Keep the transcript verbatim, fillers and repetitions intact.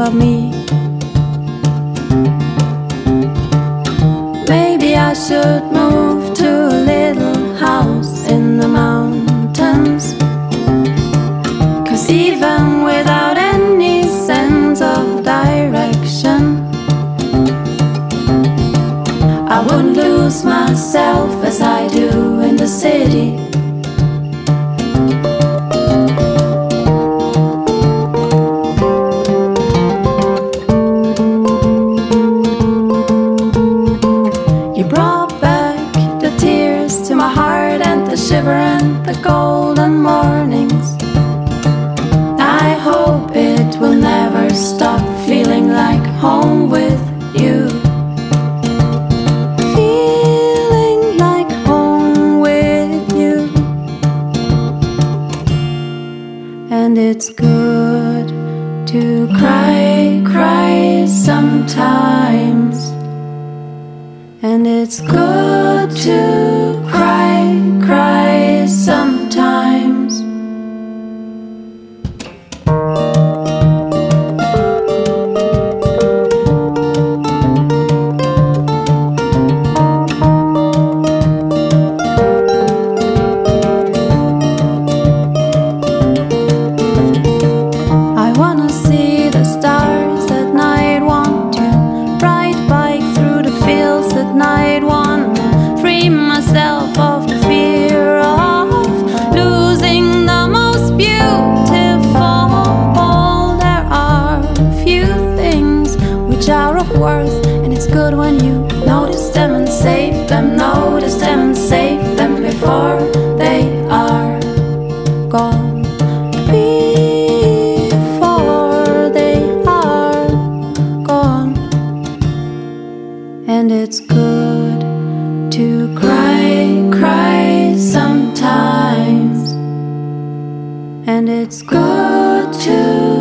about me. Maybe I should move to a little house in the mountains, 'cause even without any sense of direction, I wouldn't lose myself as I do in the city. You brought back the tears to my heart and the shiver and the golden mornings. I hope it will never stop feeling like home with you. Feeling like home with you. And it's good to cry, cry sometimes. And it's good to cry, cry sometimes. I wanna see the stars at night, want to ride bike through the fields at night, wanna free myself of the fear of losing the most beautiful. There are few things which are of worth, and it's good when you notice them and save them. Notice them and save them before they are gone. Before they are gone. And it's good to cry, cry sometimes. And it's good to